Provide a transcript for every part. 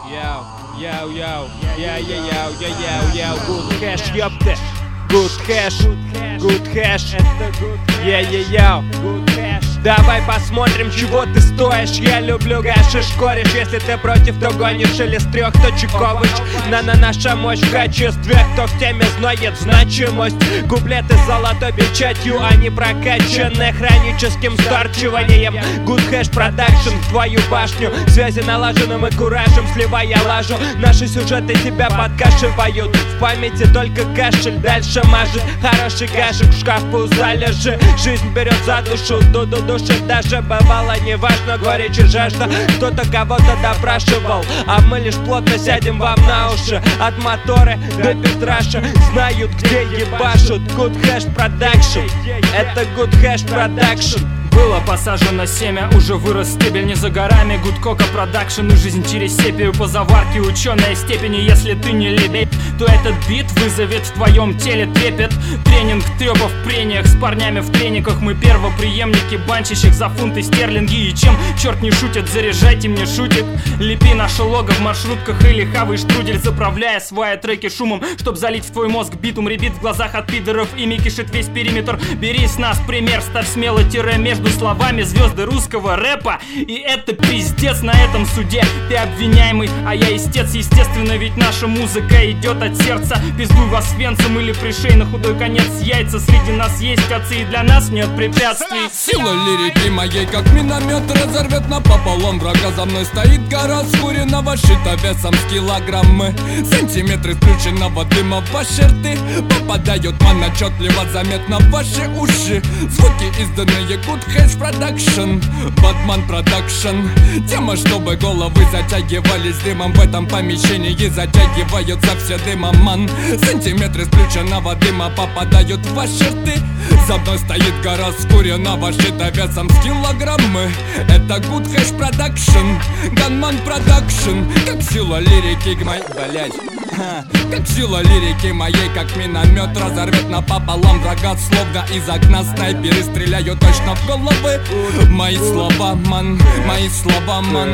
Good cash, ёпты. Good cash, это good cash. Good cash. Давай посмотрим, чего ты стоишь. Я люблю гашиш, кореш. Если ты против, то гонишь или с 3 точек овощ. Наша мощь в качестве. Кто в теме знает значимость. Куплеты с золотой печатью, они прокачаны хроническим старчиванием. Good Hash Production в твою башню. Связи налажены мы куражем, сливая лажу. Наши сюжеты тебя подкашивают. В памяти только кашель, дальше мажет. Хороший гашик в шкафу залежи. Жизнь берет за душу, дуду души. Даже бывало неважно, горечь и жажда. Кто-то кого-то допрашивал, а мы лишь плотно сядем вам на уши. От мотора до Петраша знают, где ебашут. Good Hash Production, это Good Hash Production. Было посажено семя, уже вырос стебель не за горами. Good Coca Production и жизнь через сепию. По заварке ученой степени. Если ты не лебедь, то этот бит вызовет в твоем теле трепет. Тренинг трёпа в прениях с парнями в трениках. Мы первоприемники банчащих за фунты стерлинги. И чем черт не шутит, заряжайте мне шутик. Лепи наше лого в маршрутках или хавый штрудель, заправляя свои треки шумом, чтоб залить в твой мозг битум. Ребит в глазах от пидоров, ими кишит весь периметр. Бери с нас пример, ставь смело тире между словами звезды русского рэпа. И это пиздец на этом суде. Ты обвиняемый, а я истец. Естественно, ведь наша музыка идет от сердца. Пиздуй вас венцем или пришей на худой конец яйца. Среди нас есть отцы, и для нас нет препятствий. Сила лирики моей, как миномет, разорвет напополам врага. За мной стоит гора скуренного щита весом с килограммы. Сантиметры включенного дыма в ваши рты. Попадают ман отчетливо, заметно в ваши уши. Звуки изданные Good Hash Production, Batman Production. Тема, чтобы головы затягивались дымом. В этом помещении затягиваются все дымоман. Сантиметры сплющенного дыма попадают в ваши рты. За мной стоит гора скуренного щита весом с килограммы. Это Good Hash Production, Gunman Production. Как сила лирики моей, блять. Как сила лирики моей, как миномет, разорвет напополам врага. Словно из окна снайперы стреляют точно в головы. Мои слова, ман, мои слова, ман.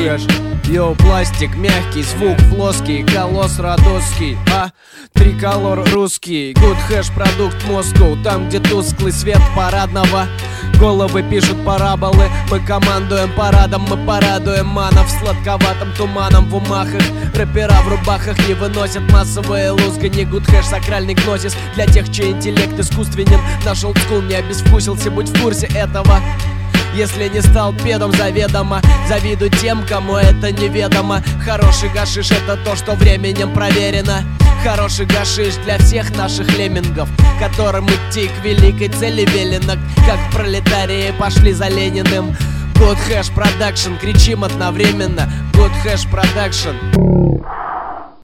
Йоу, пластик, мягкий, звук плоский, колосс радосский, триколор русский. Good Hash продукт Москва, там где тусклый свет парадного. Головы пишут параболы, мы командуем парадом. Мы порадуем манов сладковатым туманом в умах их. Рэпера в рубахах не выносят массовые лузгани. Good Hash сакральный гносис для тех, чей интеллект искусственен. Наш олдскул не обесвкусился, будь в курсе этого. Если не стал педом заведомо, завидуй тем, кому это неведомо. Хороший гашиш — это то, что временем проверено. Хороший гашиш для всех наших леммингов, которым идти к великой цели велено. Как пролетарии пошли за Лениным. Good Hash Production, кричим одновременно. Good Hash Production.